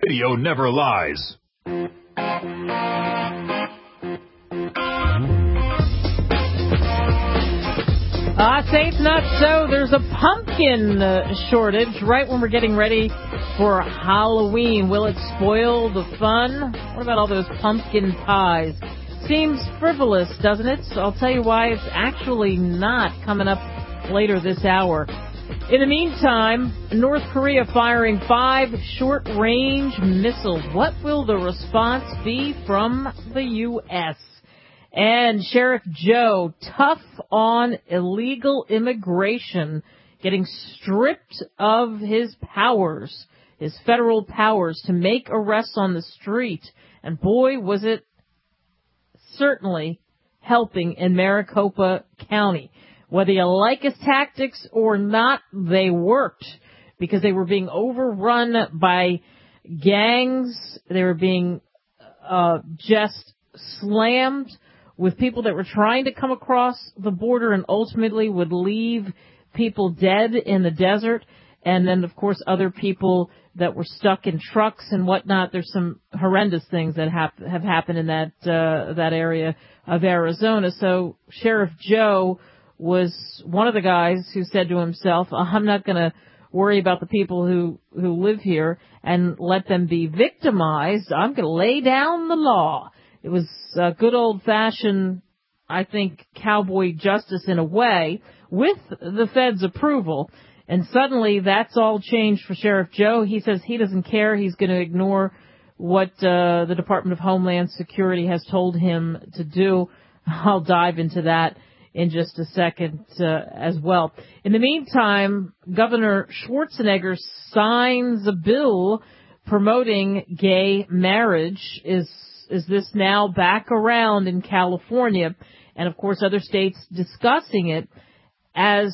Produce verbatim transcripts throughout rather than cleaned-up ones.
Radio never lies. Ah, uh, say it's not so. There's a pumpkin uh, shortage right when we're getting ready for Halloween. Will it spoil the fun? What about all those pumpkin pies? Seems frivolous, doesn't it? So I'll tell you why it's actually not, coming up later this hour. In the meantime, North Korea firing five short-range missiles. What will the response be from the U S? And Sheriff Joe, tough on illegal immigration, getting stripped of his powers, his federal powers to make arrests on the street. And boy, was it certainly helping in Maricopa County. Whether you like his tactics or not, they worked because they were being overrun by gangs. They were being uh, just slammed with people that were trying to come across the border and ultimately would leave people dead in the desert. And then, of course, other people that were stuck in trucks and whatnot. There's some horrendous things that have, have happened in that uh, that area of Arizona. So Sheriff Joe was one of the guys who said to himself, I'm not going to worry about the people who, who live here and let them be victimized. I'm going to lay down the law. It was a good old-fashioned, I think, cowboy justice in a way, with the Fed's approval. And suddenly that's all changed for Sheriff Joe. He says he doesn't care. He's going to ignore what uh, the Department of Homeland Security has told him to do. I'll dive into that in just a second uh, as well. In the meantime, Governor Schwarzenegger signs a bill promoting gay marriage. Is is this now back around in California? And, of course, other states discussing it as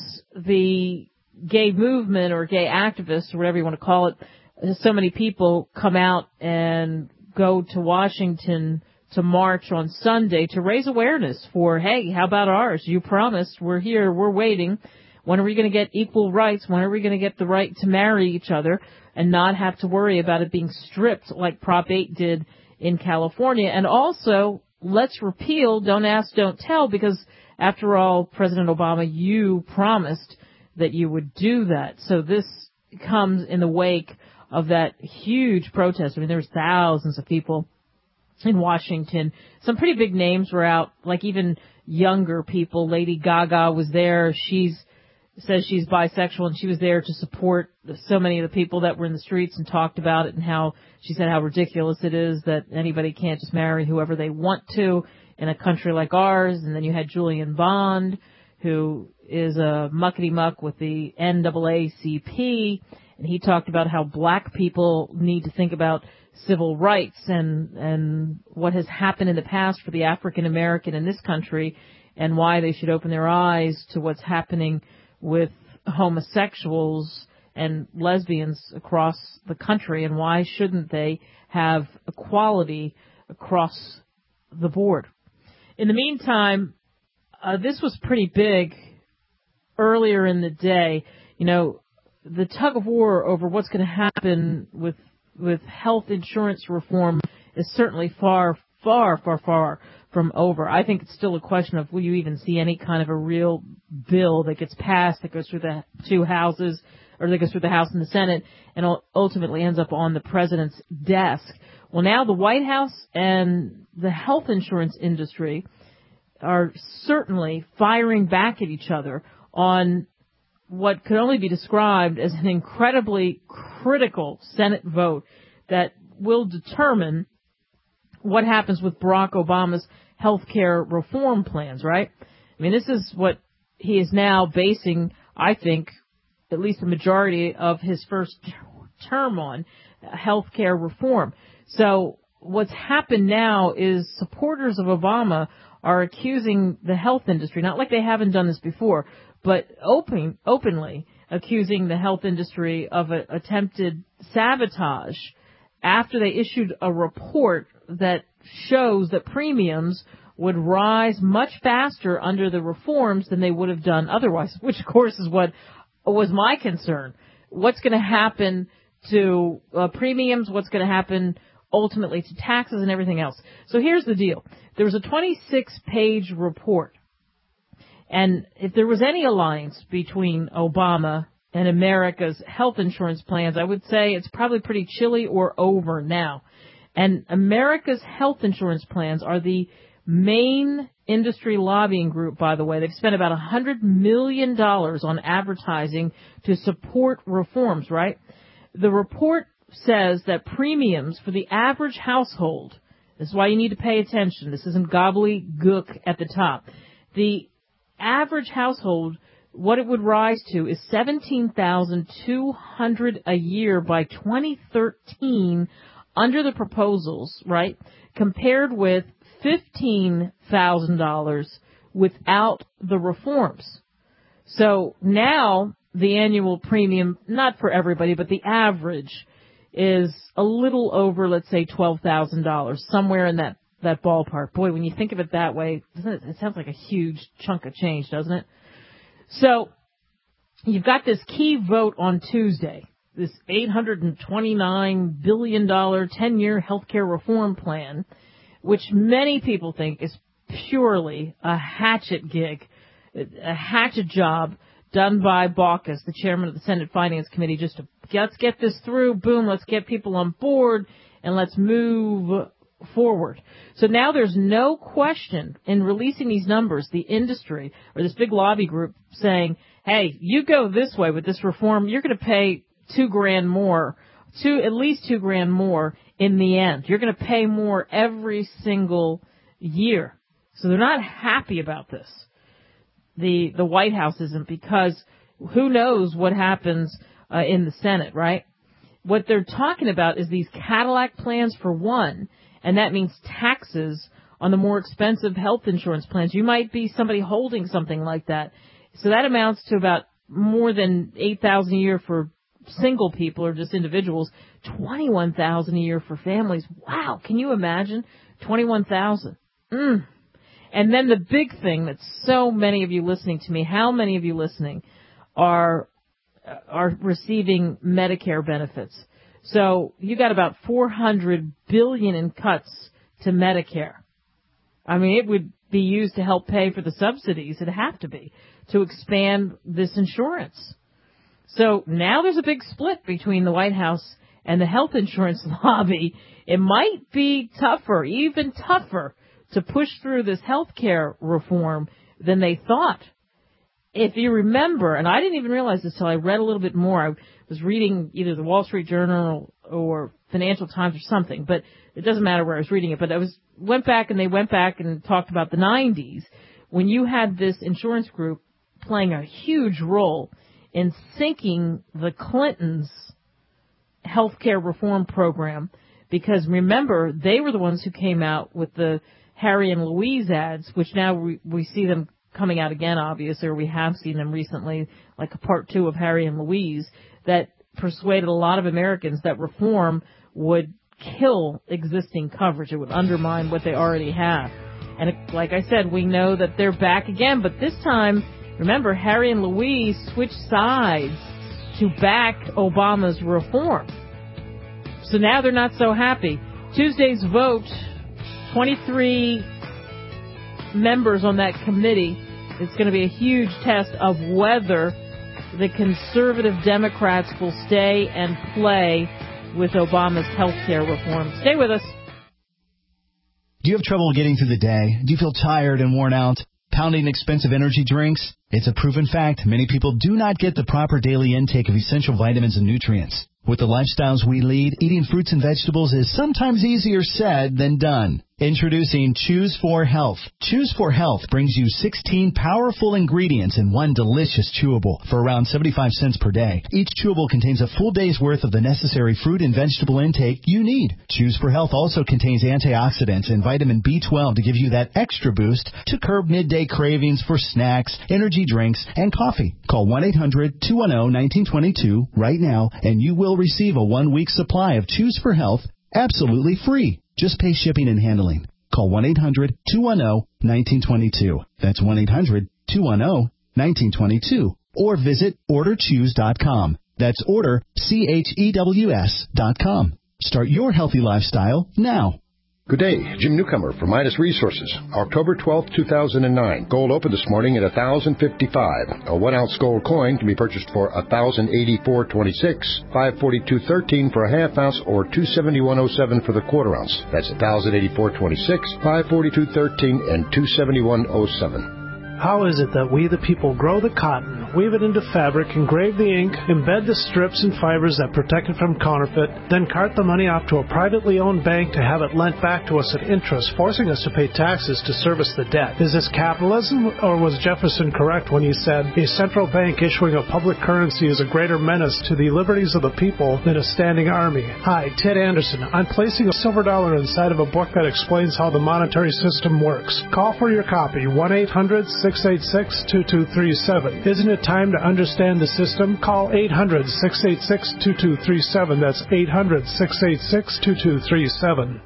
the gay movement or gay activists or whatever you want to call it. So many people come out and go to Washington to march on Sunday to raise awareness for, hey, how about ours? You promised. We're here. We're waiting. When are we going to get equal rights? When are we going to get the right to marry each other and not have to worry about it being stripped like Prop eight did in California? And also, let's repeal Don't Ask, Don't Tell, because, after all, President Obama, you promised that you would do that. So this comes in the wake of that huge protest. I mean, there was thousands of people in Washington. Some pretty big names were out, like even younger people. Lady Gaga was there. She's says she's bisexual, and she was there to support so many of the people that were in the streets and talked about it, and how she said how ridiculous it is that anybody can't just marry whoever they want to in a country like ours. And then you had Julian Bond, who is a muckety-muck with the N double A C P, and he talked about how black people need to think about civil rights and and what has happened in the past for the African American in this country, and why they should open their eyes to what's happening with homosexuals and lesbians across the country, and why shouldn't they have equality across the board. In the meantime, uh, this was pretty big earlier in the day. You know, the tug of war over what's going to happen with with health insurance reform is certainly far, far, far, far from over. I think it's still a question of, will you even see any kind of a real bill that gets passed, that goes through the two houses, or that goes through the House and the Senate, and ultimately ends up on the president's desk. Well, now the White House and the health insurance industry are certainly firing back at each other on what could only be described as an incredibly critical Senate vote that will determine what happens with Barack Obama's health care reform plans, right? I mean, this is what he is now basing, I think, at least the majority of his first term on, health care reform. So what's happened now is supporters of Obama are accusing the health industry, not like they haven't done this before, but open, openly accusing the health industry of a, attempted sabotage after they issued a report that shows that premiums would rise much faster under the reforms than they would have done otherwise, which, of course, is what was my concern. What's going to happen to uh, premiums, what's going to happen ultimately to taxes and everything else. So here's the deal. There was a twenty-six page report. And if there was any alliance between Obama and America's health insurance plans, I would say it's probably pretty chilly or over now. And America's health insurance plans are the main industry lobbying group, by the way. They've spent about one hundred million dollars on advertising to support reforms, right? The report says that premiums for the average household, this is why you need to pay attention. This isn't gobbledygook at the top. The average household, what it would rise to is seventeen thousand two hundred dollars a year by twenty thirteen under the proposals, right, compared with fifteen thousand dollars without the reforms. So now the annual premium, not for everybody, but the average is a little over, let's say, twelve thousand dollars, somewhere in that, that ballpark. Boy, when you think of it that way, doesn't it, it sounds like a huge chunk of change, doesn't it? So you've got this key vote on Tuesday, this eight hundred twenty-nine billion dollars ten-year healthcare reform plan, which many people think is purely a hatchet gig, a hatchet job done by Baucus, the chairman of the Senate Finance Committee, just to let's get this through, boom, let's get people on board, and let's move forward. So now there's no question in releasing these numbers, the industry or this big lobby group saying, hey, you go this way with this reform, you're going to pay two grand more, two, at least two grand more in the end. You're going to pay more every single year. So they're not happy about this. The, the White House isn't, because who knows what happens uh, in the Senate, right? What they're talking about is these Cadillac plans for one, and that means taxes on the more expensive health insurance plans. You might be somebody holding something like that. So that amounts to about more than eight thousand dollars a year for single people or just individuals, twenty-one thousand dollars a year for families. Wow, can you imagine? twenty-one thousand dollars. Mm. And then the big thing that so many of you listening to me, how many of you listening are are receiving Medicare benefits? So you got about four hundred billion dollars in cuts to Medicare. I mean, it would be used to help pay for the subsidies. It'd have to be to expand this insurance. So now there's a big split between the White House and the health insurance lobby. It might be tougher, even tougher, to push through this health care reform than they thought. If you remember, and I didn't even realize this till I read a little bit more. I was reading either the Wall Street Journal or Financial Times or something, but it doesn't matter where I was reading it. But I was went back and they went back and talked about the nineties when you had this insurance group playing a huge role in sinking the Clintons' health care reform program, because remember, they were the ones who came out with the Harry and Louise ads, which now we, we see them coming out again, obviously, or we have seen them recently, like a part two of Harry and Louise, that persuaded a lot of Americans that reform would kill existing coverage. It would undermine what they already have. And it, like I said, we know that they're back again, but this time, remember, Harry and Louise switched sides to back Obama's reform. So now they're not so happy. Tuesday's vote, twenty-three members on that committee. It's going to be a huge test of whether the conservative Democrats will stay and play with Obama's health care reform. Stay with us. Do you have trouble getting through the day? Do you feel tired and worn out? Pounding expensive energy drinks? It's a proven fact many people do not get the proper daily intake of essential vitamins and nutrients. With the lifestyles we lead, eating fruits and vegetables is sometimes easier said than done. Introducing Choose four Health. Choose four Health brings you sixteen powerful ingredients in one delicious chewable for around seventy-five cents per day. Each chewable contains a full day's worth of the necessary fruit and vegetable intake you need. Choose four Health also contains antioxidants and vitamin B twelve to give you that extra boost to curb midday cravings for snacks, energy drinks, and coffee. Call one eight hundred two one zero one nine two two right now and you will receive a one-week supply of Choose four Health absolutely free. Just pay shipping and handling. Call one eight hundred two one zero one nine two two. That's one eight hundred two one zero one nine two two. Or visit order choose dot com. That's order, C H E W S dot com. Start your healthy lifestyle now. Good day, Jim Newcomer for Midas Resources. October twelfth, two thousand nine. Gold opened this morning at one thousand fifty-five. A one-ounce gold coin can be purchased for one thousand eighty-four twenty-six, five forty-two thirteen for a half ounce, or two seventy-one oh seven for the quarter ounce. That's one thousand eighty-four twenty-six, five forty-two thirteen, and two seventy-one oh seven. How is it that we, the people, grow the cotton, weave it into fabric, engrave the ink, embed the strips and fibers that protect it from counterfeit, then cart the money off to a privately owned bank to have it lent back to us at interest, forcing us to pay taxes to service the debt? Is this capitalism, or was Jefferson correct when he said, a central bank issuing a public currency is a greater menace to the liberties of the people than a standing army? Hi, Ted Anderson. I'm placing a silver dollar inside of a book that explains how the monetary system works. Call for your copy, one eight hundred six eight six two two three seven. Isn't it time to understand the system? Call eight hundred six eight six two two three seven. That's eight hundred six eight six two two three seven.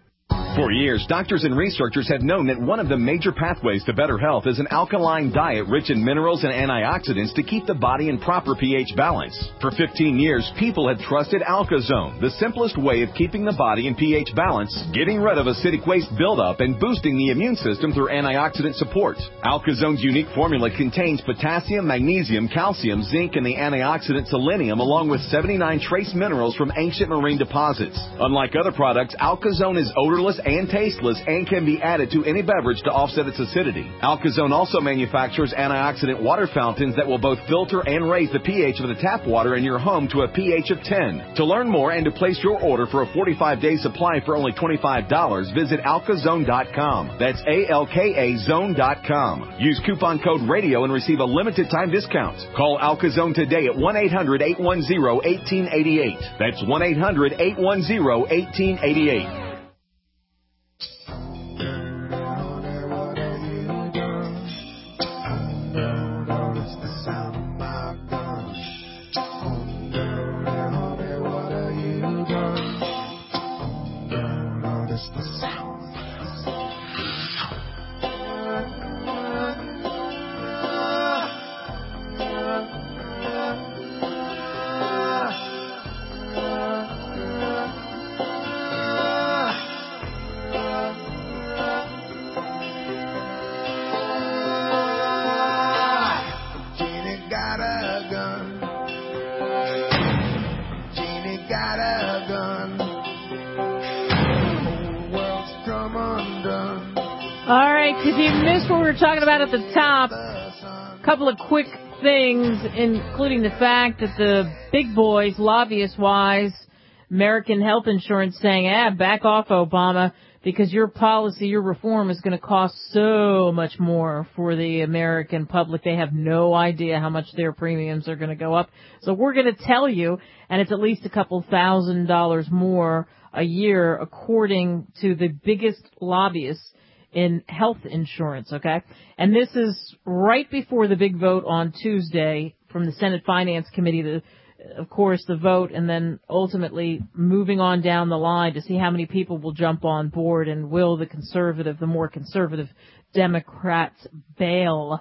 For years, doctors and researchers have known that one of the major pathways to better health is an alkaline diet rich in minerals and antioxidants to keep the body in proper pH balance. For fifteen years, people have trusted AlkaZone, the simplest way of keeping the body in pH balance, getting rid of acidic waste buildup, and boosting the immune system through antioxidant support. AlkaZone's unique formula contains potassium, magnesium, calcium, zinc, and the antioxidant selenium, along with seventy-nine trace minerals from ancient marine deposits. Unlike other products, AlkaZone is odorless and tasteless and can be added to any beverage to offset its acidity. AlkaZone also manufactures antioxidant water fountains that will both filter and raise the pH of the tap water in your home to a pH of ten. To learn more and to place your order for a forty-five day supply for only twenty-five dollars, visit alkazone dot com. That's A L K A zone dot com. Use coupon code RADIO and receive a limited time discount. Call AlkaZone today at one eight hundred eight one zero one eight eight eight. That's one eight hundred eight one zero one eight eight eight. All right, if you missed what we were talking about at the top, a couple of quick things, including the fact that the big boys, lobbyist-wise, American Health Insurance saying, ah, back off, Obama, because your policy, your reform is going to cost so much more for the American public. They have no idea how much their premiums are going to go up. So we're going to tell you, and it's at least a couple thousand dollars more a year, according to the biggest lobbyists in health insurance, okay? And this is right before the big vote on Tuesday from the Senate Finance Committee, the, of course, the vote, and then ultimately moving on down the line to see how many people will jump on board and will the conservative, the more conservative Democrats bail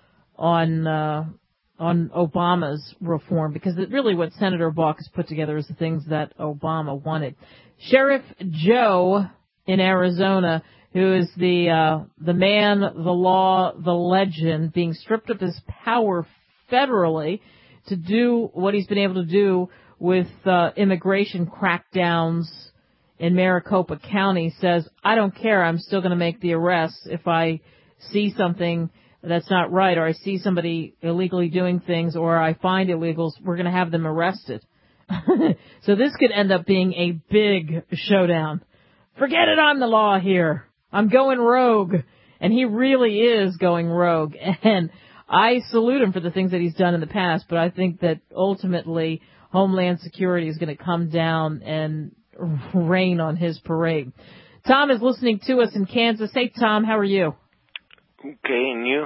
on uh, on Obama's reform, because it really what Senator Baucus has put together is the things that Obama wanted. Sheriff Joe in Arizona, who is the uh, the man, the law, the legend, being stripped of his power federally to do what he's been able to do with uh, immigration crackdowns in Maricopa County, says, I don't care, I'm still going to make the arrests if I see something that's not right, or I see somebody illegally doing things, or I find illegals, we're going to have them arrested. So this could end up being a big showdown. Forget it, I'm the law here. I'm going rogue. And he really is going rogue. And I salute him for the things that he's done in the past, but I think that ultimately Homeland Security is going to come down and rain on his parade. Tom is listening to us in Kansas. Hey, Tom, how are you? Okay, and you?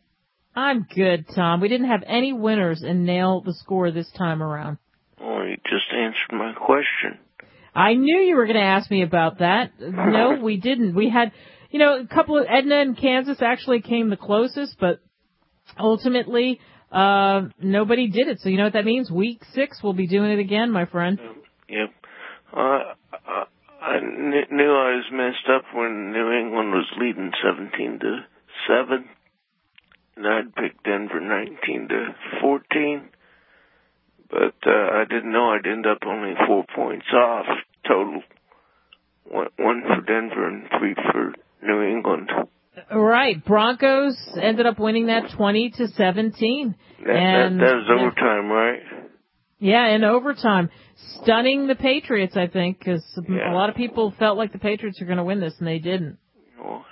I'm good, Tom. We didn't have any winners and nail the score this time around. Oh, you just answered my question. I knew you were going to ask me about that. No, we didn't. We had, you know, a couple of, Edna in Kansas actually came the closest, but ultimately, uh, nobody did it. So you know what that means? Week six, we'll be doing it again, my friend. Um, yep. Uh, I, I kn- knew I was messed up when New England was leading seventeen to seven. And I'd picked Denver nineteen to fourteen. But uh, I didn't know I'd end up only four points off total. One, one for Denver and three for New England. Right. Broncos ended up winning that twenty to seventeen. That, and that, that was overtime, right? Yeah, in overtime. Stunning the Patriots, I think, because yeah. a lot of people felt like the Patriots were going to win this, and they didn't. Well,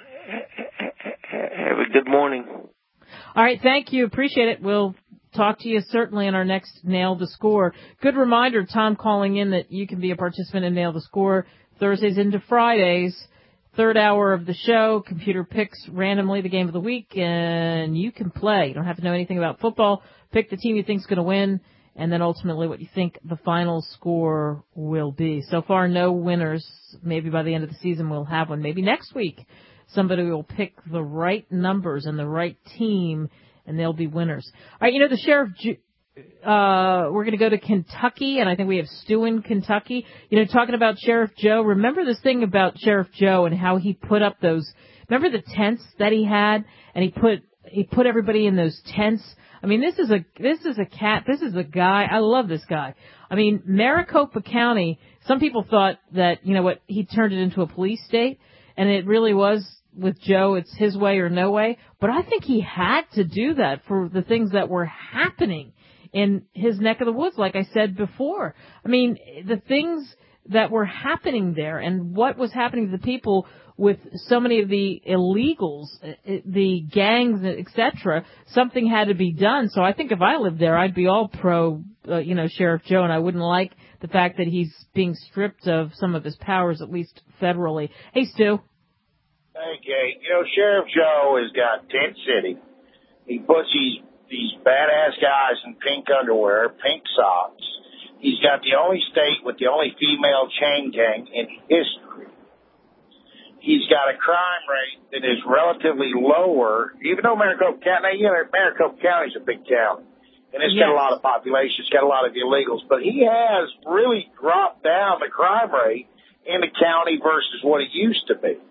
have a good morning. All right, thank you. Appreciate it. We'll talk to you certainly in our next Nail the Score. Good reminder, Tom calling in, that you can be a participant in Nail the Score Thursdays into Fridays. Third hour of the show, computer picks randomly the game of the week, and you can play. You don't have to know anything about football. Pick the team you think is going to win, and then ultimately what you think the final score will be. So far, no winners. Maybe by the end of the season we'll have one. Maybe next week somebody will pick the right numbers and the right team, and they'll be winners. All right, you know, the Sheriff... Ju- Uh, we're going to go to Kentucky, and I think we have Stu in Kentucky. You know, talking about Sheriff Joe, remember this thing about Sheriff Joe and how he put up those, remember the tents that he had? And he put, he put everybody in those tents. I mean, this is a, this is a cat, this is a guy, I love this guy. I mean, Maricopa County, some people thought that, you know what, he turned it into a police state, and it really was, with Joe, it's his way or no way. But I think he had to do that for the things that were happening in his neck of the woods, like I said before. I mean, the things that were happening there and what was happening to the people with so many of the illegals, the gangs, et cetera, something had to be done. So I think if I lived there, I'd be all pro, uh, you know, Sheriff Joe, and I wouldn't like the fact that he's being stripped of some of his powers, at least federally. Hey, Stu. Hey, Kate. You know, Sheriff Joe has got Tent City. He puts these these badass guys in pink underwear, pink socks. He's got the only state with the only female chain gang in history. He's got a crime rate that is relatively lower, even though Maricopa County, you know, Maricopa County's a big town, and it's yes. got a lot of population, it's got a lot of illegals, but he has really dropped down the crime rate in the county versus what it used to be.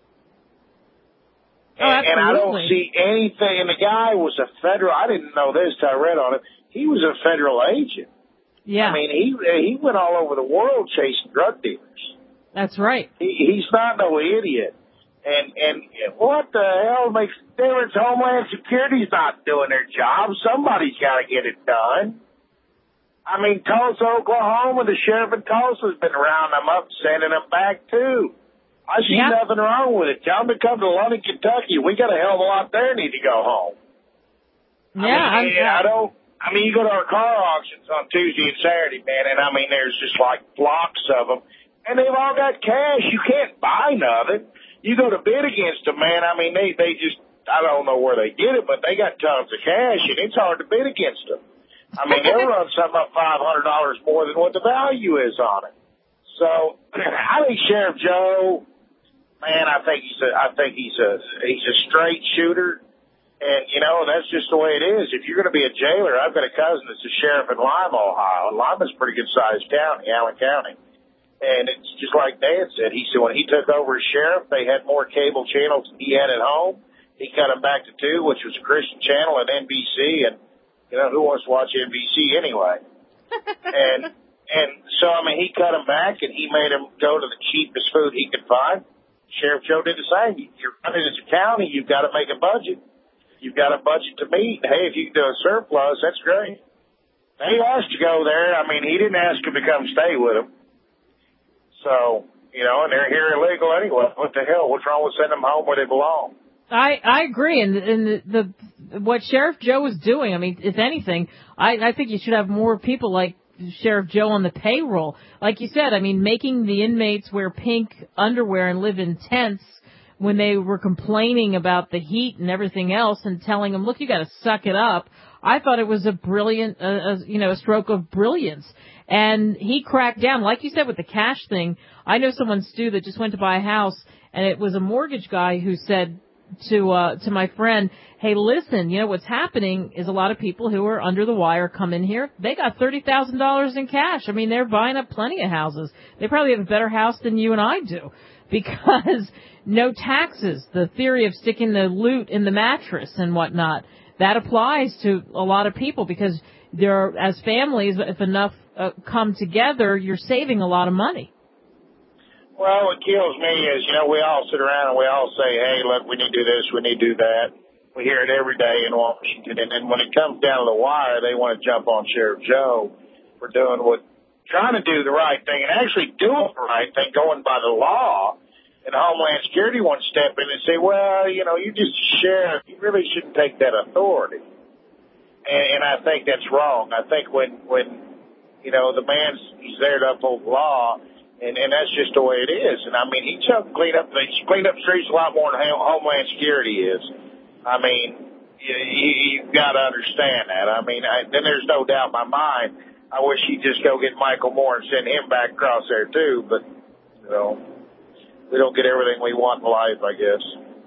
Oh, and, and I don't see anything. And the guy was a federal. I didn't know this till I read on it. He was a federal agent. Yeah. I mean, he he went all over the world chasing drug dealers. That's right. He, he's not no idiot. And and what the hell makes the difference? Homeland Security's not doing their job. Somebody's got to get it done. I mean, Tulsa, Oklahoma, the sheriff in Tulsa has been rounding them up, sending them back too. I see yep. nothing wrong with it. Tell them to come to London, Kentucky. We got a hell of a lot there need to go home. Yeah, I, mean, I don't. I mean, you go to our car auctions on Tuesday and Saturday, man, and I mean, there's just like flocks of them, and they've all got cash. You can't buy nothing. You go to bid against them, man. I mean, they they just. I don't know where they get it, but they got tons of cash, and it's hard to bid against them. I mean, they'll run something up five hundred dollars more than what the value is on it. So I think Sheriff Joe. Man, I think he's a, I think he's a, he's a straight shooter. And, you know, that's just the way it is. If you're going to be a jailer, I've got a cousin that's a sheriff in Lima, Ohio. And Lima's a pretty good sized county, Allen County. And it's just like Dan said. He said when he took over as sheriff, they had more cable channels than he had at home. He cut them back to two, which was a Christian channel and N B C. And, you know, who wants to watch N B C anyway? and, and so, I mean, he cut them back and he made them go to the cheapest food he could find. Sheriff Joe did the same. You're running as a county, you've got to make a budget. You've got a budget to meet. Hey, if you can do a surplus, that's great. He asked to go there. I mean, he didn't ask him to come stay with him. So, you know, and they're here illegal anyway. What the hell? What's wrong with sending them home where they belong? I, I agree. And, and the, the what Sheriff Joe was doing, I mean, if anything, I, I think you should have more people like Sheriff Joe on the payroll. Like you said, I mean, making the inmates wear pink underwear and live in tents when they were complaining about the heat and everything else and telling them, look, you got to suck it up. I thought it was a brilliant, uh, a, you know, a stroke of brilliance. And he cracked down, like you said, with the cash thing. I know someone, Stu, that just went to buy a house, and it was a mortgage guy who said, to uh, to my friend, hey, listen, you know what's happening is a lot of people who are under the wire come in here. They got thirty thousand dollars in cash. I mean, they're buying up plenty of houses. They probably have a better house than you and I do because no taxes. The theory of sticking the loot in the mattress and whatnot, that applies to a lot of people because there are, as families, if enough uh, come together, you're saving a lot of money. Well, what kills me is, you know, we all sit around and we all say, hey, look, we need to do this, we need to do that. We hear it every day in Washington. And then when it comes down to the wire, they want to jump on Sheriff Joe for doing what, trying to do the right thing and actually doing the right thing, going by the law. And Homeland Security wants to step in and say, well, you know, you just sheriff, you really shouldn't take that authority. And, and I think that's wrong. I think when, when, you know, the man's, he's there to uphold the law. And, and that's just the way it is. And, I mean, he helped clean up, he cleaned up streets a lot more than Homeland Security is. I mean, you, you, you've got to understand that. I mean, I, then there's no doubt in my mind, I wish he'd just go get Michael Moore and send him back across there, too. But, you know, we don't get everything we want in life, I guess.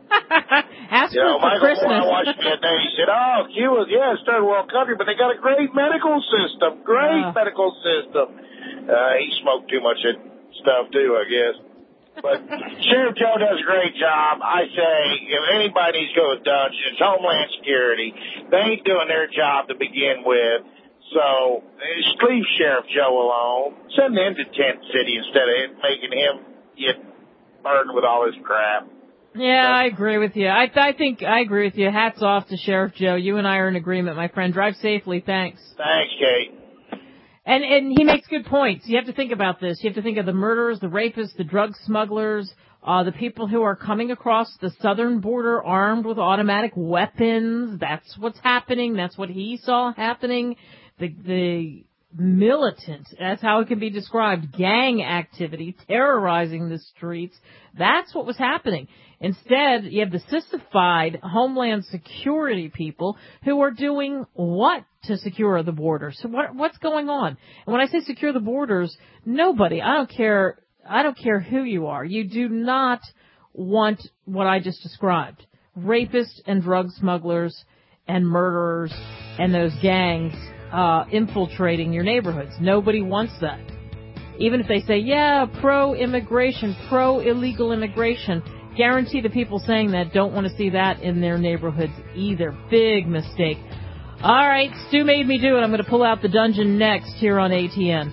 Ask you know, for Michael Christmas. Moore watched me that day. He said, oh, Cuba, yeah, it's third world country, but they got a great medical system, great uh. medical system. Uh, he smoked too much of stuff too, I guess. But Sheriff Joe does a great job. I say, if anybody needs to go to dungeon, it's Homeland Security. They ain't doing their job to begin with. So just leave Sheriff Joe alone. Send him to Tent City instead of making him get burdened with all this crap. Yeah, I agree with you. I, I think I agree with you. Hats off to Sheriff Joe. You and I are in agreement, my friend. Drive safely. Thanks. Thanks, Kate. And and he makes good points. You have to think about this. You have to think of the murderers, the rapists, the drug smugglers, uh, the people who are coming across the southern border armed with automatic weapons. That's what's happening. That's what he saw happening. The the militant, that's how it can be described, gang activity, terrorizing the streets. That's what was happening. Instead, you have the sissified Homeland Security people who are doing what to secure the borders? So what, what's going on? And when I say secure the borders, nobody, I don't care, I don't care who you are. You do not want what I just described. Rapists and drug smugglers and murderers and those gangs uh, infiltrating your neighborhoods. Nobody wants that. Even if they say, yeah, pro-immigration, pro-illegal immigration, guarantee the people saying that don't want to see that in their neighborhoods either. Big mistake. All right, Stu made me do it. I'm going to pull out the dungeon next here on A T N.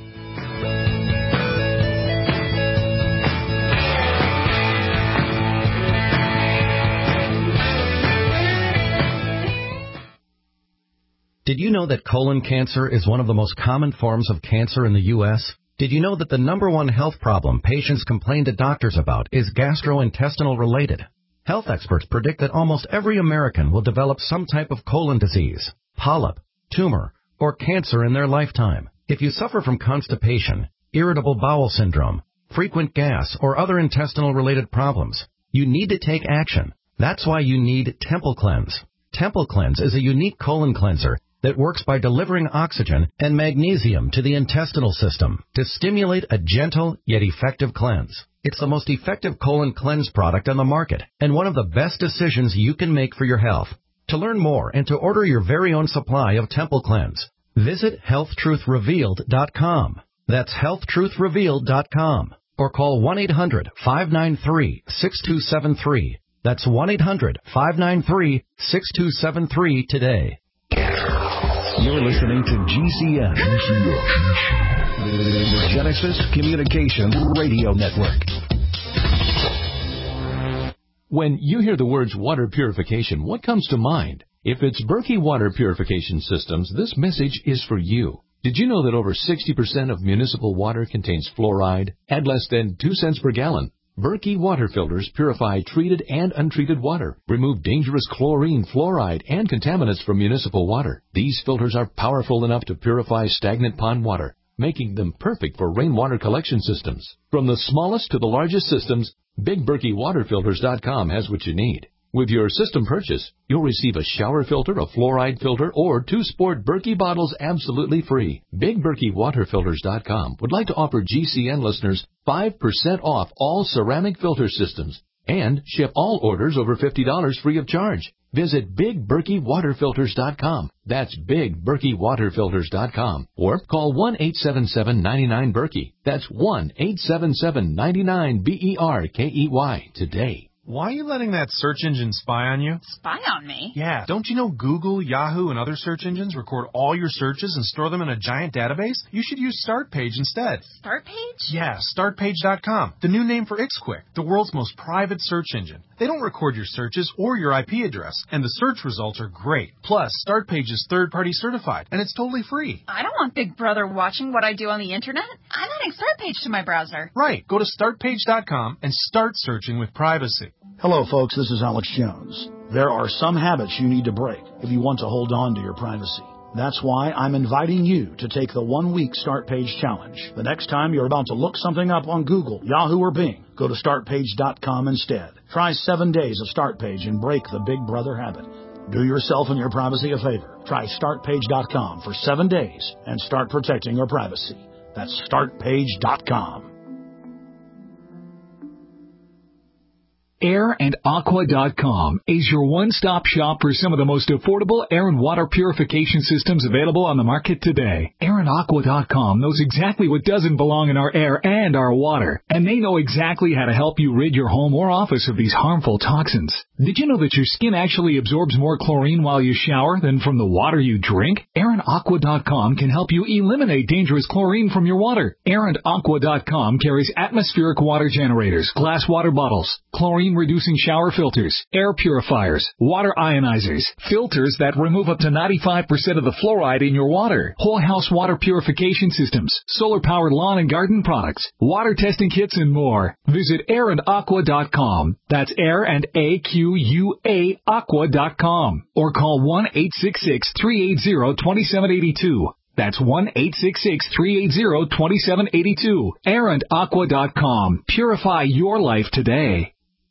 Did you know that colon cancer is one of the most common forms of cancer in the U S? Did you know that the number one health problem patients complain to doctors about is gastrointestinal related? Health experts predict that almost every American will develop some type of colon disease, polyp, tumor, or cancer in their lifetime. If you suffer from constipation, irritable bowel syndrome, frequent gas, or other intestinal related problems, you need to take action. That's why you need Temple Cleanse. Temple Cleanse is a unique colon cleanser that works by delivering oxygen and magnesium to the intestinal system to stimulate a gentle yet effective cleanse. It's the most effective colon cleanse product on the market and one of the best decisions you can make for your health. To learn more and to order your very own supply of Temple Cleanse, visit health truth revealed dot com. That's health truth revealed dot com. Or call one eight hundred five nine three six two seven three. That's one eight hundred five nine three six two seven three today. You're listening to G C N, the Genesis Communication Radio Network. When you hear the words water purification, what comes to mind? If it's Berkey Water Purification Systems, this message is for you. Did you know that over sixty percent of municipal water contains fluoride at less than two cents per gallon? Berkey water filters purify treated and untreated water, remove dangerous chlorine, fluoride, and contaminants from municipal water. These filters are powerful enough to purify stagnant pond water, making them perfect for rainwater collection systems. From the smallest to the largest systems, Big Berkey Water Filters dot com has what you need. With your system purchase, you'll receive a shower filter, a fluoride filter, or two sport Berkey bottles absolutely free. Big Berkey Water Filters dot com would like to offer G C N listeners five percent off all ceramic filter systems And ship all orders over fifty dollars free of charge. Visit Big Berkey Water Filters dot com. That's Big Berkey Water Filters dot com. Or call one eight seven seven, nine nine, Berkey. That's one eight seven seven, nine nine, B E R K E Y today. Why are you letting that search engine spy on you? Spy on me? Yeah. Don't you know Google, Yahoo, and other search engines record all your searches and store them in a giant database? You should use StartPage instead. StartPage? Yeah, Start Page dot com. The new name for IxQuick, the world's most private search engine. They don't record your searches or your I P address, and the search results are great. Plus, StartPage is third-party certified, and it's totally free. I don't want Big Brother watching what I do on the internet. I'm adding StartPage to my browser. Right. Go to Start Page dot com and start searching with privacy. Hello, folks. This is Alex Jones. There are some habits you need to break if you want to hold on to your privacy. That's why I'm inviting you to take the one-week Start Page Challenge. The next time you're about to look something up on Google, Yahoo, or Bing, go to Start Page dot com instead. Try seven days of Start Page and break the Big Brother habit. Do yourself and your privacy a favor. Try Start Page dot com for seven days and start protecting your privacy. That's Start Page dot com. air and aqua dot com is your one-stop shop for some of the most affordable air and water purification systems available on the market today. air and aqua dot com knows exactly what doesn't belong in our air and our water, and they know exactly how to help you rid your home or office of these harmful toxins. Did you know that your skin actually absorbs more chlorine while you shower than from the water you drink? air and aqua dot com can help you eliminate dangerous chlorine from your water. air and aqua dot com carries atmospheric water generators, glass water bottles, chlorine-reducing shower filters, air purifiers, water ionizers, filters that remove up to ninety-five percent of the fluoride in your water, whole house water purification systems, solar-powered lawn and garden products, water testing kits, and more. Visit air and aqua dot com. That's air and A Q U A aqua dot com. Or call one eight six six, three eight zero, two seven eight two. That's one eight six six, three eight zero, two seven eight two. air and aqua dot com. Purify your life today.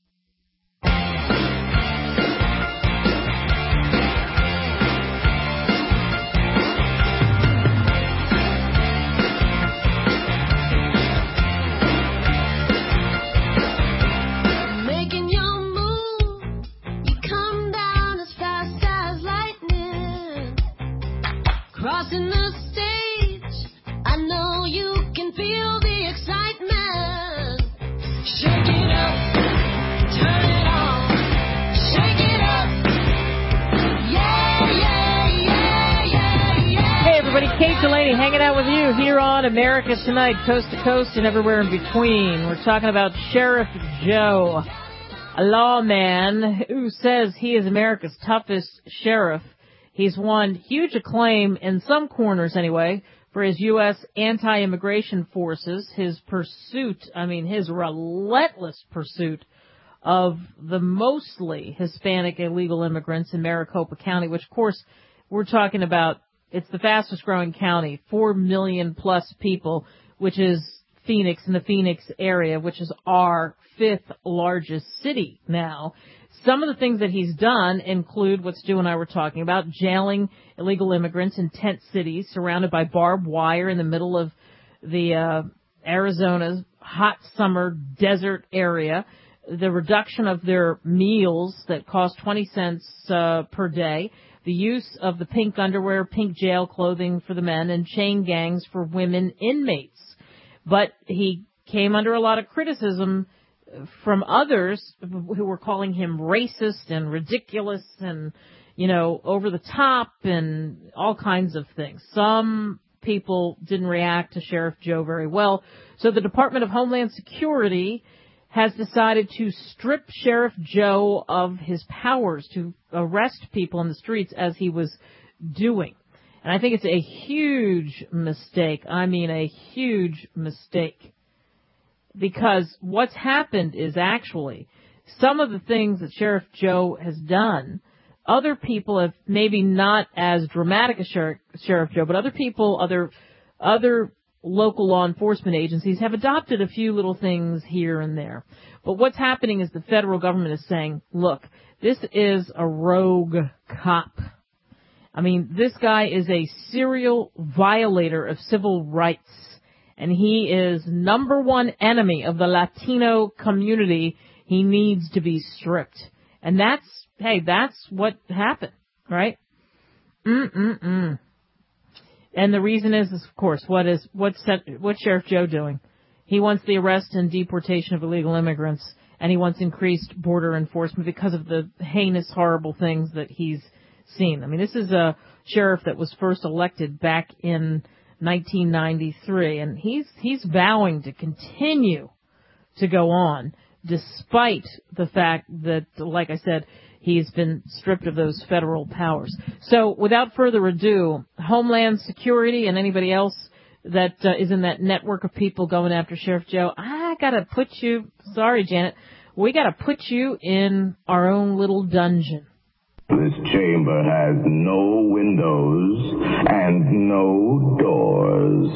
Crossing the stage, I know you can feel the excitement. Shake it up, turn it on, shake it up. Yeah, yeah, yeah, yeah, yeah. Hey everybody, Kate Delaney hanging out with you here on America Tonight, coast to coast and everywhere in between. We're talking about Sheriff Joe, a lawman who says he is America's toughest sheriff. He's won huge acclaim, in some corners anyway, for his U S anti-immigration forces, his pursuit, I mean, his relentless pursuit of the mostly Hispanic illegal immigrants in Maricopa County, which, of course, we're talking about, it's the fastest growing county, four million plus people, which is Phoenix, in the Phoenix area, which is our fifth largest city now. Some of the things that he's done include what Stu and I were talking about, jailing illegal immigrants in tent cities surrounded by barbed wire in the middle of the uh, Arizona's hot summer desert area, the reduction of their meals that cost twenty cents uh, per day, the use of the pink underwear, pink jail clothing for the men, and chain gangs for women inmates. But he came under a lot of criticism from others who were calling him racist and ridiculous and, you know, over the top and all kinds of things. Some people didn't react to Sheriff Joe very well. So the Department of Homeland Security has decided to strip Sheriff Joe of his powers to arrest people in the streets as he was doing. And I think it's a huge mistake. I mean, a huge mistake. Because what's happened is actually some of the things that Sheriff Joe has done, other people have maybe not as dramatic as Sheriff, Sheriff Joe, but other people, other other local law enforcement agencies have adopted a few little things here and there. But what's happening is the federal government is saying, look, this is a rogue cop. I mean, this guy is a serial violator of civil rights. And he is number one enemy of the Latino community He needs to be stripped. And that's, hey, that's what happened, right? Mm-mm-mm. And the reason is, of course, what is, what's, what's Sheriff Joe doing? He wants the arrest and deportation of illegal immigrants, and he wants increased border enforcement because of the heinous, horrible things that he's seen. I mean, this is a sheriff that was first elected back in nineteen ninety-three, and he's he's vowing to continue to go on, despite the fact that, like I said, he's been stripped of those federal powers. So, without further ado, Homeland Security and anybody else that uh, is in that network of people going after Sheriff Joe, I gotta put you, sorry Janet, we gotta put you in our own little dungeon. This chamber has no windows and no doors.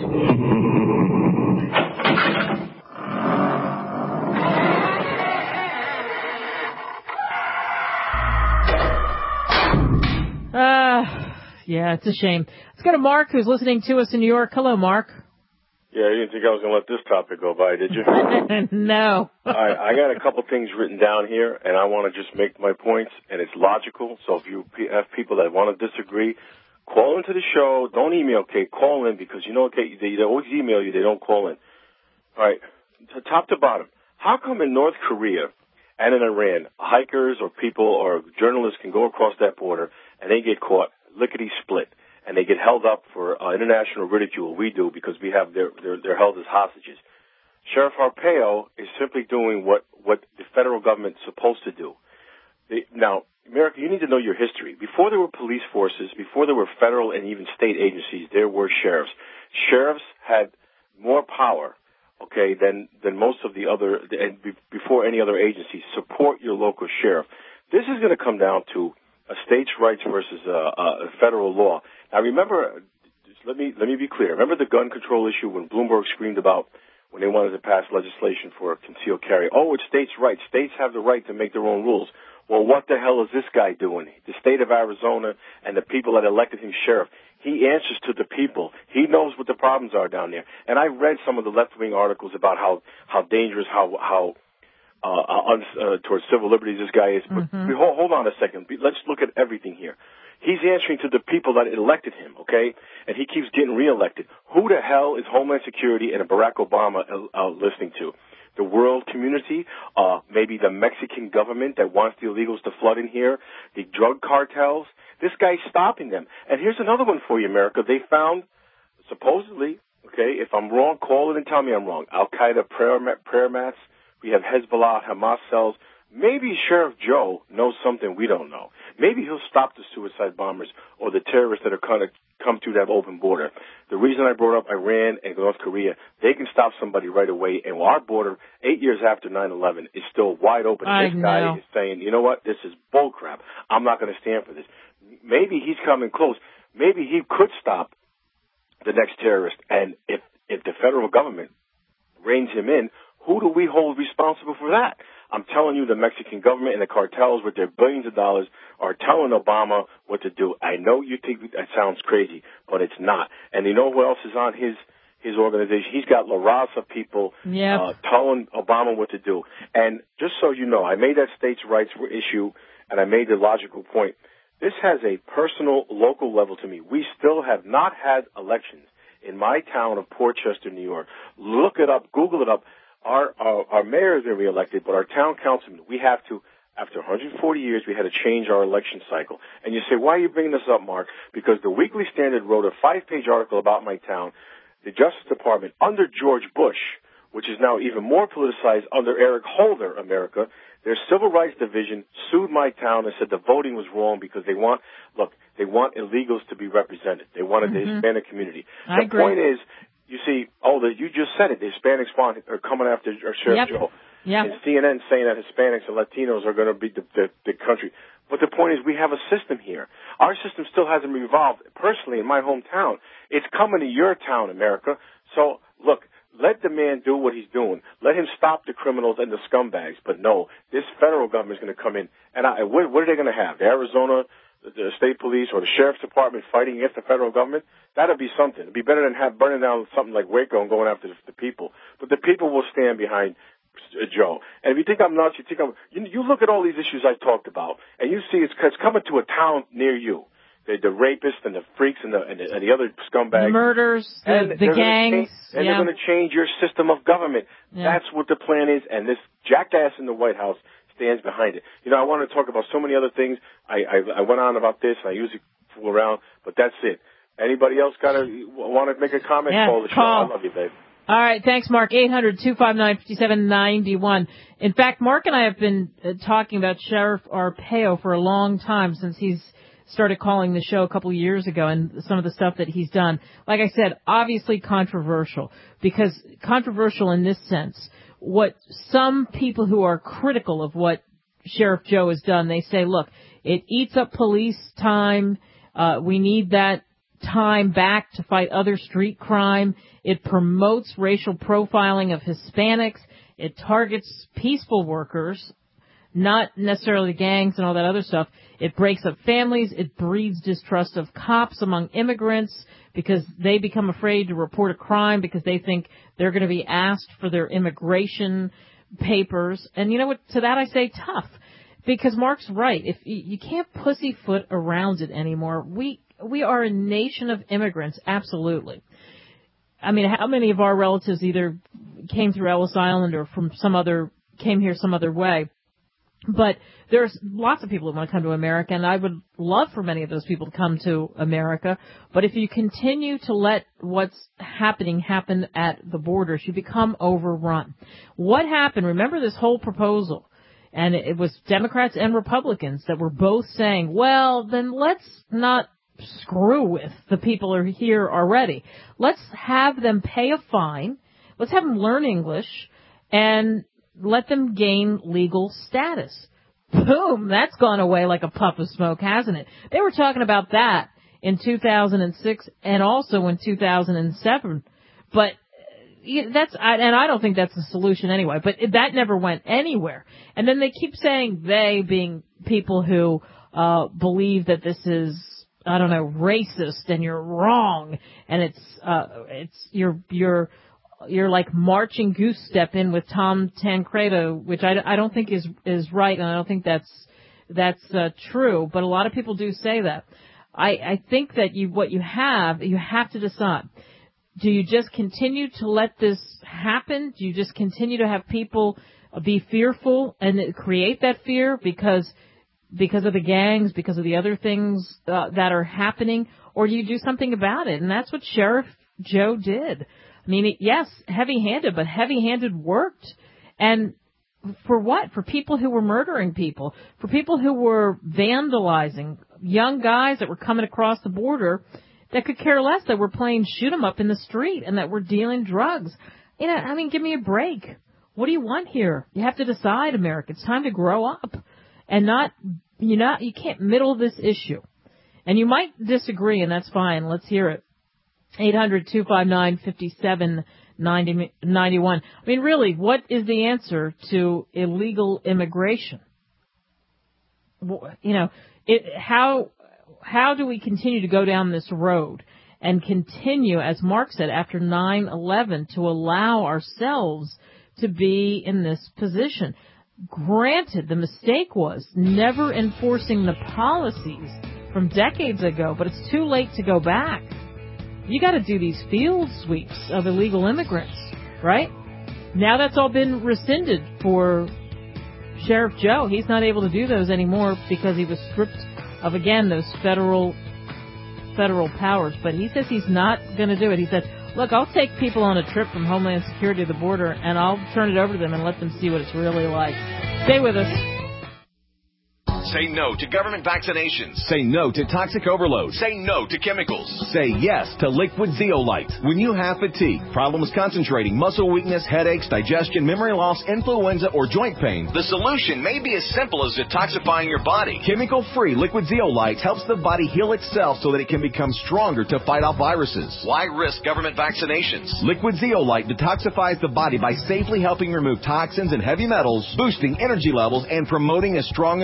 Ah. Yeah, it's a shame. Let's go to Mark, who's listening to us in New York. Hello, Mark. Yeah, you didn't think I was going to let this topic go by, did you? No. All right, I got a couple things written down here, and I want to just make my points, and it's logical. So if you have people that want to disagree, call into the show. Don't email Kate. Call in, because you know, Kate, they, they always email you. They don't call in. All right, to top to bottom, how come in North Korea and in Iran, hikers or people or journalists can go across that border and they get caught lickety-split, and they get held up for uh, international ridicule? We do, because we have their, they're, they're held as hostages. Sheriff Arpaio is simply doing what, what the federal government's supposed to do. They, now, America, you need to know your history. Before there were police forces, before there were federal and even state agencies, there were sheriffs. Sheriffs had more power, okay, than, than most of the other, and be, before any other agencies. Support your local sheriff. This is going to come down to a states' rights versus a, a federal law. Now, remember, let me let me be clear. Remember the gun control issue when Bloomberg screamed about when they wanted to pass legislation for concealed carry? Oh, it's states' rights. States have the right to make their own rules. Well, what the hell is this guy doing? The state of Arizona and the people that elected him sheriff. He answers to the people. He knows what the problems are down there. And I read some of the left-wing articles about how how dangerous, how how Uh, uh, uh, towards civil liberties this guy is. But Mm-hmm. hold, hold on a second. Let's look at everything here. He's answering to the people that elected him, okay? And he keeps getting reelected. Who the hell is Homeland Security and Barack Obama uh, uh, listening to? The world community? Uh, maybe the Mexican government that wants the illegals to flood in here? The drug cartels? This guy's stopping them. And here's another one for you, America. They found, supposedly, okay, if I'm wrong, call it and tell me I'm wrong. Al-Qaeda prayer, mat, prayer mats. We have Hezbollah, Hamas cells. Maybe Sheriff Joe knows something we don't know. Maybe he'll stop the suicide bombers or the terrorists that are going to come through that open border. The reason I brought up Iran and North Korea, they can stop somebody right away. And our border, eight years after nine eleven, is still wide open. I this guy know. is saying, you know what, this is bullcrap. I'm not going to stand for this. Maybe he's coming close. Maybe he could stop the next terrorist. And if, if the federal government reins him in, who do we hold responsible for that? I'm telling you, the Mexican government and the cartels with their billions of dollars are telling Obama what to do. I know you think that sounds crazy, but it's not. And you know who else is on his his organization? He's got La Raza people Yep. uh, telling Obama what to do. And just so you know, I made that states' rights issue, and I made the logical point. This has a personal, local level to me. We still have not had elections in my town of Port Chester, New York. Look it up, Google it up. Our, our, our mayor has been reelected, but our town councilman, we have to, after one hundred forty years, we had to change our election cycle. And you say, why are you bringing this up, Mark? Because the Weekly Standard wrote a five-page article about my town. The Justice Department, under George Bush, which is now even more politicized under Eric Holder, America, their Civil Rights Division sued my town and said the voting was wrong because they want, look, they want illegals to be represented. They wanted Mm-hmm. the Hispanic community. I the agree. point is, you see, oh, the, you just said it. The Hispanics want, are coming after our Sheriff Yep. Joe. Yeah. And C N N saying that Hispanics and Latinos are going to be the, the, the country. But the point is, we have a system here. Our system still hasn't evolved. Personally, in my hometown, it's coming to your town, America. So, look, let the man do what he's doing. Let him stop the criminals and the scumbags. But no, this federal government is going to come in. And I, what, what are they going to have? The Arizona, the, the state police, or the sheriff's department fighting against the federal government? That'd be something. It'd be better than have burning down something like Waco and going after the, the people. But the people will stand behind uh, Joe. And if you think I'm nuts, you think I'm. You, you look at all these issues I talked about, and you see it's, it's coming to a town near you. The, the rapists and the freaks and the and the, and the other scumbags, the murders, the, and the gangs, change, and yeah. they're going to change your system of government. Yeah. That's what the plan is, and this jackass in the White House stands behind it. You know, I want to talk about so many other things. I I, I went on about this, and I usually fool around, but that's it. Anybody else got to want to make a comment? Yeah, call the show. call. I love you, babe. All right, thanks, Mark. eight hundred two five nine five seven nine one. In fact, Mark and I have been uh, talking about Sheriff Arpaio for a long time, since he's started calling the show a couple of years ago, and some of the stuff that he's done. Like I said, obviously controversial, because controversial in this sense, what some people who are critical of what Sheriff Joe has done, they say, look, it eats up police time. Uh, we need that time back to fight other street crime. It promotes racial profiling of Hispanics. It targets peaceful workers, not necessarily gangs and all that other stuff. It breaks up families. It breeds distrust of cops among immigrants because they become afraid to report a crime because they think they're going to be asked for their immigration papers. And you know what? To that I say tough, because Mark's right. If you can't pussyfoot around it anymore, we we are a nation of immigrants, absolutely. I mean, how many of our relatives either came through Ellis Island or from some other came here some other way? But there's lots of people that want to come to America, and I would love for many of those people to come to America. But if you continue to let what's happening happen at the borders, you become overrun. What happened? Remember this whole proposal, and it was Democrats and Republicans that were both saying, well, then let's not screw with the people who are here already. Let's have them pay a fine. Let's have them learn English and let them gain legal status. Boom, that's gone away like a puff of smoke, hasn't it? They were talking about that in two thousand six and also in two thousand seven. But that's, and I don't think that's the solution anyway, but that never went anywhere. And then they keep saying they, being people who uh believe that this is, I don't know, racist and you're wrong, and it's uh it's you're you're you're like marching goose step in with Tom Tancredo, which I, I don't think is is right, and I don't think that's that's uh, true. But a lot of people do say that. I I think that you what you have you have to decide. Do you just continue to let this happen? Do you just continue to have people be fearful and create that fear because because of the gangs, because of the other things uh, that are happening, or do you do something about it? And that's what Sheriff Joe did. I mean, yes, heavy-handed, but heavy-handed worked. And for what? For people who were murdering people, for people who were vandalizing, young guys that were coming across the border that could care less, that were playing shoot 'em up in the street and that were dealing drugs. You know, I mean, give me a break. What do you want here? You have to decide, America. It's time to grow up and not, you know, you can't middle this issue. And you might disagree, and that's fine. Let's hear it. eight hundred two five nine five seven nine one. I mean, really, what is the answer to illegal immigration? You know, it, how how do we continue to go down this road and continue, as Mark said, after nine eleven, to allow ourselves to be in this position? Granted, the mistake was never enforcing the policies from decades ago, but it's too late to go back. You got to do these field sweeps of illegal immigrants, right? Now that's all been rescinded for Sheriff Joe. He's not able to do those anymore because he was stripped of, again, those federal federal powers. But he says he's not going to do it. He said, look, I'll take people on a trip from Homeland Security to the border, and I'll turn it over to them and let them see what it's really like. Stay with us. Say no to government vaccinations. Say no to toxic overload. Say no to chemicals. Say yes to liquid zeolite. When you have fatigue, problems concentrating, muscle weakness, headaches, digestion, memory loss, influenza, or joint pain, the solution may be as simple as detoxifying your body. Chemical-free liquid zeolite helps the body heal itself so that it can become stronger to fight off viruses. Why risk government vaccinations? Liquid zeolite detoxifies the body by safely helping remove toxins and heavy metals, boosting energy levels, and promoting a strong immune system.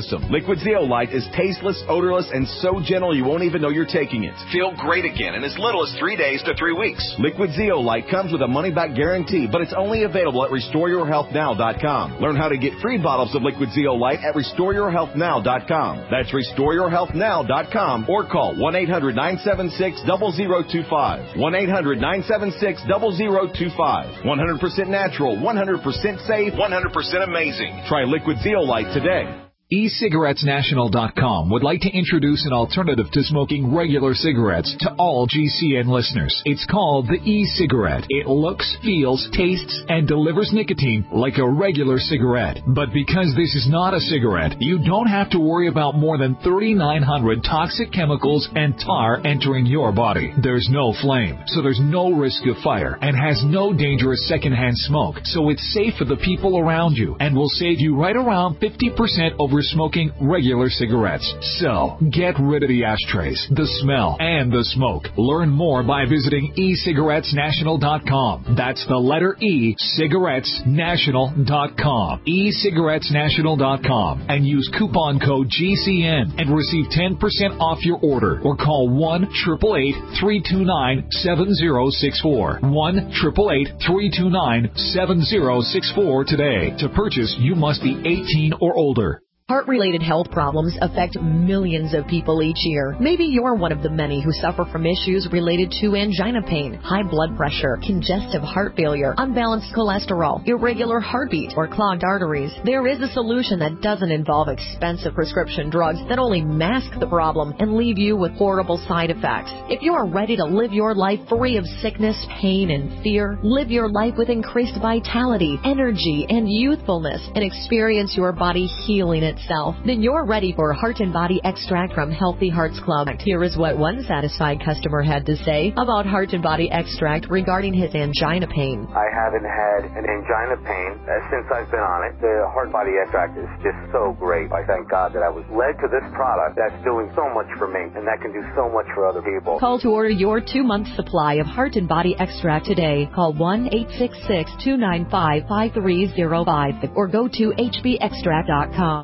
system. Liquid Zeolite is tasteless, odorless, and so gentle you won't even know you're taking it. Feel great again in as little as three days to three weeks. Liquid Zeolite comes with a money-back guarantee, but it's only available at restore your health now dot com. Learn how to get free bottles of Liquid Zeolite at restore your health now dot com. That's restore your health now dot com or call one eight hundred nine seven six zero zero two five. one eight hundred nine seven six zero zero two five. one hundred percent natural, one hundred percent safe, one hundred percent amazing. Try Liquid Zeolite today. e cigarettes national dot com would like to introduce an alternative to smoking regular cigarettes to all G C N listeners. It's called the e-cigarette. It looks, feels, tastes, and delivers nicotine like a regular cigarette. But because this is not a cigarette, you don't have to worry about more than thirty-nine hundred toxic chemicals and tar entering your body. There's no flame, so there's no risk of fire, and has no dangerous secondhand smoke, so it's safe for the people around you and will save you right around fifty percent over smoking regular cigarettes. So, get rid of the ashtrays, the smell, and the smoke. Learn more by visiting e cigarettes national dot com. That's the letter E, cigarettes national dot com. e cigarettes national dot com. And use coupon code G C N and receive ten percent off your order. Or call one eight eight eight, three two nine, seven zero six four. one eight eight eight, three two nine, seven zero six four today. To purchase, you must be eighteen or older. Heart-related health problems affect millions of people each year. Maybe you're one of the many who suffer from issues related to angina pain, high blood pressure, congestive heart failure, unbalanced cholesterol, irregular heartbeat, or clogged arteries. There is a solution that doesn't involve expensive prescription drugs that only mask the problem and leave you with horrible side effects. If you are ready to live your life free of sickness, pain, and fear, live your life with increased vitality, energy, and youthfulness, and experience your body healing it itself, then you're ready for Heart and Body Extract from Healthy Hearts Club. Here is what one satisfied customer had to say about Heart and Body Extract regarding his angina pain. I haven't had an angina pain uh, since I've been on it. The Heart Body Extract is just so great. I thank God that I was led to this product that's doing so much for me, and that can do so much for other people. Call to order your two-month supply of Heart and Body Extract today. Call one eight six six, two nine five, five three zero five or go to H B extract dot com.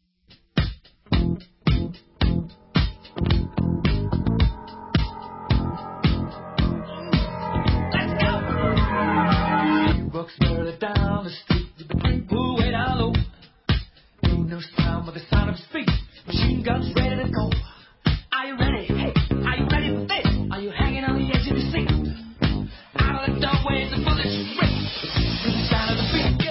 Walks further down the street with the people way down low. Ain't no sound but the sound of speed. Machine guns ready to go. Are you ready? Hey, are you ready for this? Are you hanging on the edge of your seat? Out of the doorway, the bullets rip. To the sound of the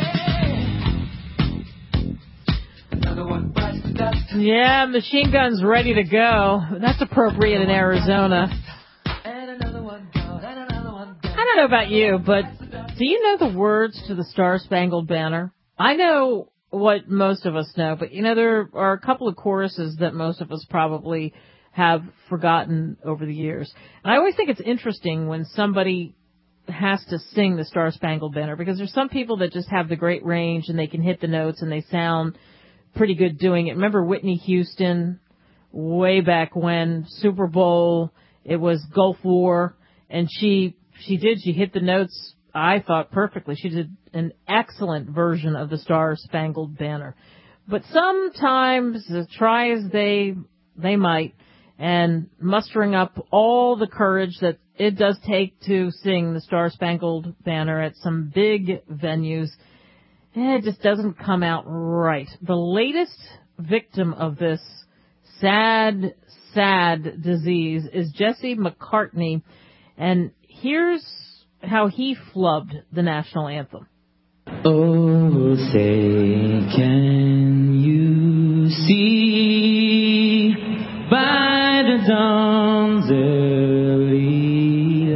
beat, yeah. Another one bites the dust. Yeah, machine guns ready to go. That's appropriate in Arizona. And another one gone, and another one gone. I don't know about you, but do you know the words to the Star-Spangled Banner? I know what most of us know, but you know, there are a couple of choruses that most of us probably have forgotten over the years. And I always think it's interesting when somebody has to sing the Star-Spangled Banner, because there's some people that just have the great range and they can hit the notes and they sound pretty good doing it. Remember Whitney Houston, way back when, Super Bowl, it was Gulf War, and she she did, she hit the notes, I thought, perfectly. She did an excellent version of the Star-Spangled Banner. But sometimes, try as they they might, and mustering up all the courage that it does take to sing the Star-Spangled Banner at some big venues, it just doesn't come out right. The latest victim of this sad, sad disease is Jesse McCartney, and here's how he flubbed the national anthem. Oh, say, can you see by the dawn's early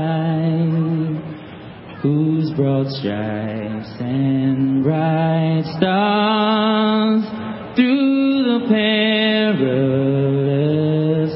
light whose broad stripes and bright stars through the perilous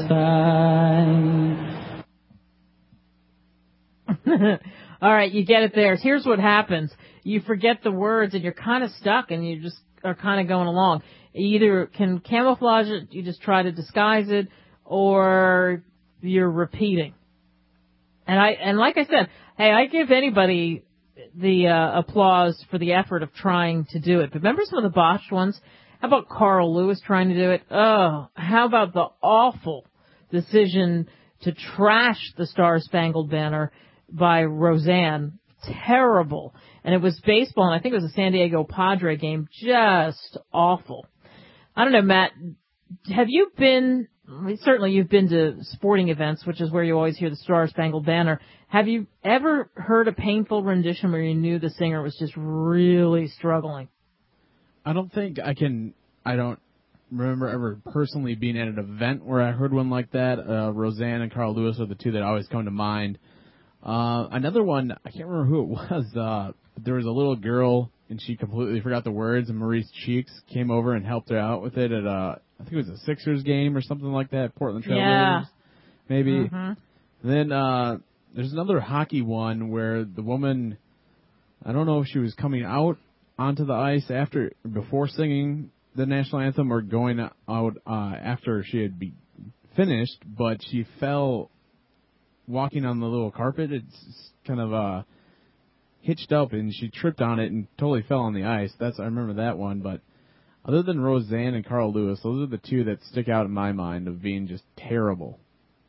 fight. All right, you get it there. Here's what happens. You forget the words and you're kind of stuck and you just are kind of going along. You either can camouflage it, you just try to disguise it, or you're repeating. And I and like I said, hey, I give anybody the uh, applause for the effort of trying to do it. But remember some of the botched ones? How about Carl Lewis trying to do it? Oh, how about the awful decision to trash the Star Spangled Banner by Roseanne? Terrible. And it was baseball, and I think it was a San Diego Padre game. Just awful. I don't know, Matt, have you been, certainly you've been to sporting events, which is where you always hear the Star Spangled Banner. Have you ever heard a painful rendition where you knew the singer was just really struggling? I don't think I can, I don't remember ever personally being at an event where I heard one like that. Uh, Roseanne and Carl Lewis are the two that always come to mind. Uh, another one, I can't remember who it was, uh, but there was a little girl and she completely forgot the words, and Maurice Cheeks came over and helped her out with it at a, I think it was a Sixers game or something like that, Portland Trail yeah. Blazers, maybe. Mm-hmm. Then uh, there's another hockey one where the woman, I don't know if she was coming out onto the ice after, before singing the national anthem or going out uh, after she had be finished, but she fell walking on the little carpet. It's kind of uh, hitched up, and she tripped on it and totally fell on the ice. That's I remember that one, but other than Roseanne and Carl Lewis, those are the two that stick out in my mind of being just terrible.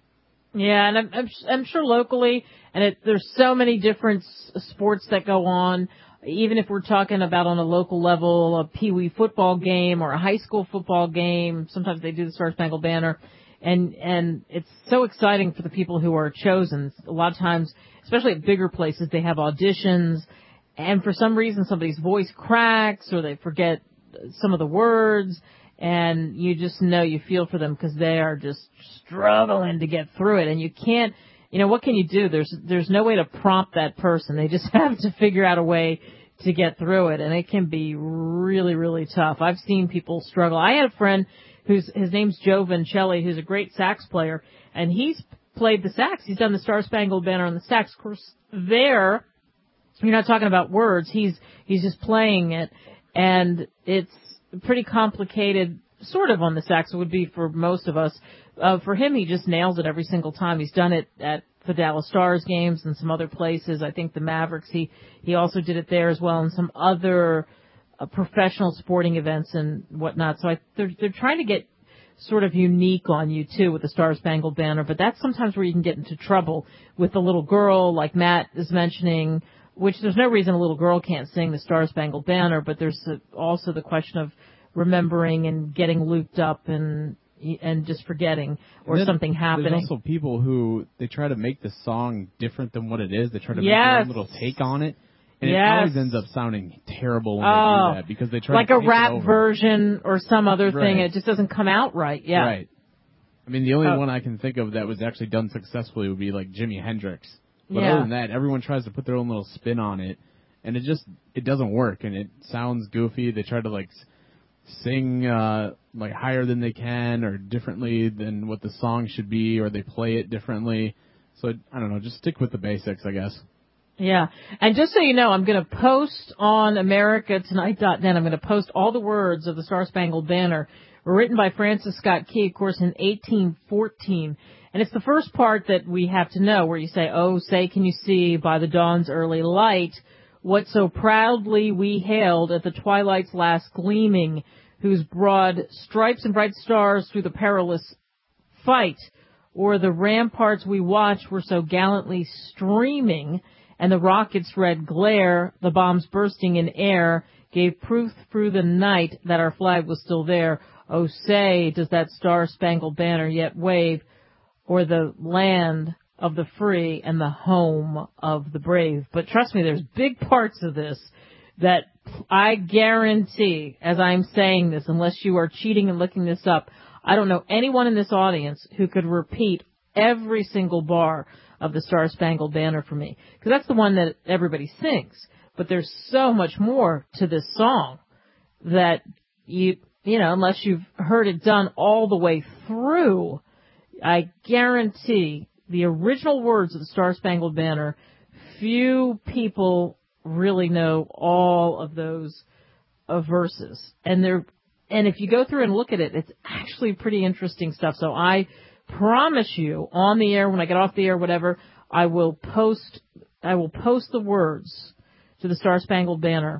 Yeah, and I'm, I'm, I'm sure locally, and it, there's so many different s- sports that go on. Even if we're talking about on a local level, a pee-wee football game or a high school football game, sometimes they do the Star Spangled Banner, and and it's so exciting for the people who are chosen. A lot of times, especially at bigger places, they have auditions, and for some reason somebody's voice cracks or they forget some of the words, and you just know, you feel for them because they are just struggling to get through it, and you can't, you know, what can you do? There's there's no way to prompt that person. They just have to figure out a way to get through it, and it can be really, really tough. I've seen people struggle. I had a friend who's, his name's Joe Vincelli, who's a great sax player, and he's played the sax. He's done the Star Spangled Banner on the sax. Of course, there, you're not talking about words. He's he's just playing it, and it's pretty complicated, sort of on the sax. It would be for most of us. Uh, for him, he just nails it every single time. He's done it at the Dallas Stars games and some other places. I think the Mavericks, he, he also did it there as well, and some other uh, professional sporting events and whatnot. So I, they're, they're trying to get sort of unique on you, too, with the Star Spangled Banner, but that's sometimes where you can get into trouble with the little girl, like Matt is mentioning, which there's no reason a little girl can't sing the Star Spangled Banner, but there's also the question of remembering and getting looped up and and just forgetting or then something happening. There's also people who, they try to make the song different than what it is. They try to make yes. their own little take on it. And yes. it always ends up sounding terrible when oh, they do that because they try like to a take rap it over. version or some other right. thing. It just doesn't come out right. Yeah. Right. I mean, the only oh. one I can think of that was actually done successfully would be like Jimi Hendrix. But yeah. other than that, everyone tries to put their own little spin on it, and it just, it doesn't work, and it sounds goofy. They try to like sing uh, like higher than they can or differently than what the song should be, or they play it differently. So, I don't know, just stick with the basics, I guess. Yeah. And just so you know, I'm going to post on America Tonight dot net, I'm going to post all the words of the Star Spangled Banner written by Francis Scott Key, of course, in eighteen fourteen. And it's the first part that we have to know, where you say, "Oh, say can you see by the dawn's early light what so proudly we hailed at the twilight's last gleaming, whose broad stripes and bright stars through the perilous fight, or the ramparts we watched were so gallantly streaming, and the rocket's red glare, the bombs bursting in air, gave proof through the night that our flag was still there. Oh, say, does that star-spangled banner yet wave, or the land of the free and the home of the brave?" But trust me, there's big parts of this that I guarantee, as I'm saying this, unless you are cheating and looking this up, I don't know anyone in this audience who could repeat every single bar of the Star Spangled Banner for me, because that's the one that everybody sings. But there's so much more to this song that you, you know, unless you've heard it done all the way through, I guarantee the original words of the Star Spangled Banner, few people really know all of those uh, verses. And they're, and if you go through and look at it, it's actually pretty interesting stuff. So I promise you, on the air, when I get off the air, whatever, I will post, I will post the words to the Star Spangled Banner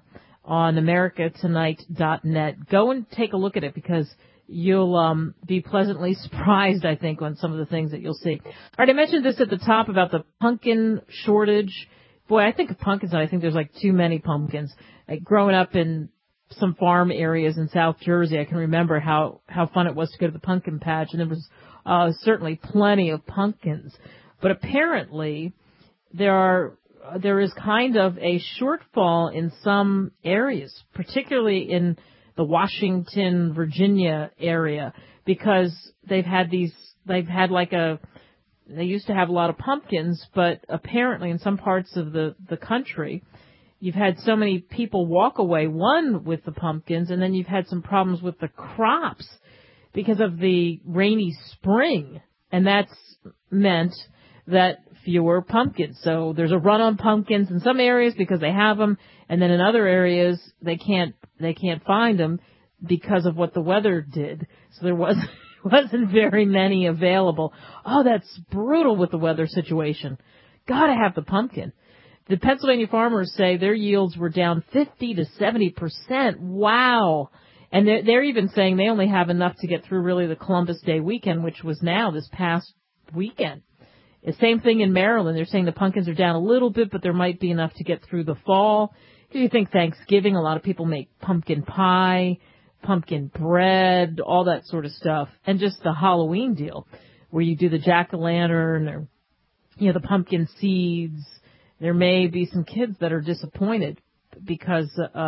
on america tonight dot net. Go and take a look at it because you'll um, be pleasantly surprised, I think, on some of the things that you'll see. All right, I mentioned this at the top about the pumpkin shortage. Boy, I think of pumpkins, and I think there's like too many pumpkins. Like growing up in some farm areas in South Jersey, I can remember how, how fun it was to go to the pumpkin patch, and there was uh, certainly plenty of pumpkins. But apparently, there are there is kind of a shortfall in some areas, particularly in the Washington, Virginia area, because they've had these, they've had like a, they used to have a lot of pumpkins, but apparently in some parts of the, the country, you've had so many people walk away, one, with the pumpkins, and then you've had some problems with the crops because of the rainy spring, and that's meant that fewer pumpkins. So there's a run on pumpkins in some areas because they have them, and then in other areas they can't they can't find them because of what the weather did. So there was wasn't very many available. Oh, that's brutal with the weather situation. Gotta have the pumpkin. The Pennsylvania farmers say their yields were down fifty to seventy percent. Wow. And they're, they're even saying they only have enough to get through really the Columbus Day weekend, which was now this past weekend. The same thing in Maryland. They're saying the pumpkins are down a little bit, but there might be enough to get through the fall. Do you think Thanksgiving, a lot of people make pumpkin pie, pumpkin bread, all that sort of stuff, and just the Halloween deal where you do the jack-o'-lantern or, you know, the pumpkin seeds. There may be some kids that are disappointed because, uh,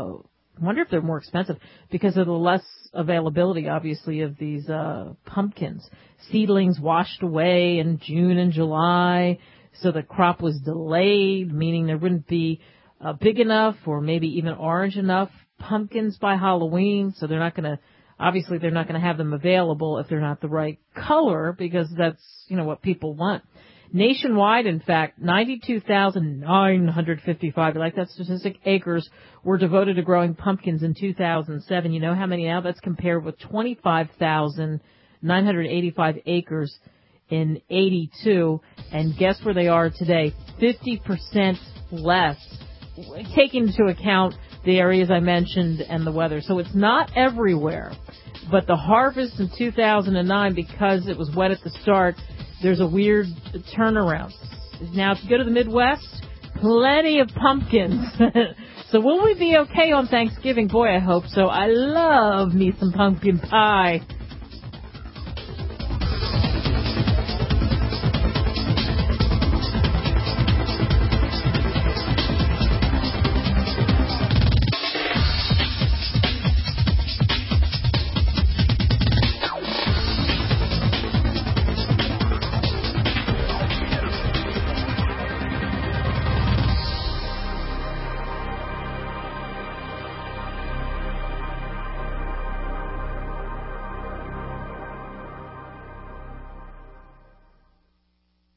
I wonder if they're more expensive because of the less availability, obviously, of these, uh, pumpkins. Seedlings washed away in June and July, so the crop was delayed, meaning there wouldn't be uh, big enough or maybe even orange enough pumpkins by Halloween, so they're not going to, obviously they're not going to have them available if they're not the right color because that's, you know, what people want. Nationwide, in fact, ninety-two thousand nine hundred fifty-five, I like that statistic, acres were devoted to growing pumpkins in two thousand seven. You know how many now? That's compared with twenty-five thousand nine hundred eighty-five acres in eighty-two. And guess where they are today? fifty percent less, taking into account the areas I mentioned and the weather. So it's not everywhere. But the harvest in two thousand nine, because it was wet at the start, there's a weird turnaround. Now, if you go to the Midwest, plenty of pumpkins. So will we be okay on Thanksgiving? Boy, I hope so. I love me some pumpkin pie.